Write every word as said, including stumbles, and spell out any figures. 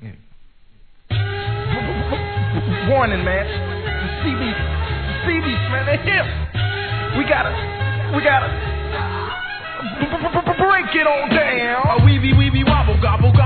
Yeah. Warning, man. The C Bs, the C Bs, man, they're hip. We gotta, we gotta break it on down. A weeby weeby wobble gobble.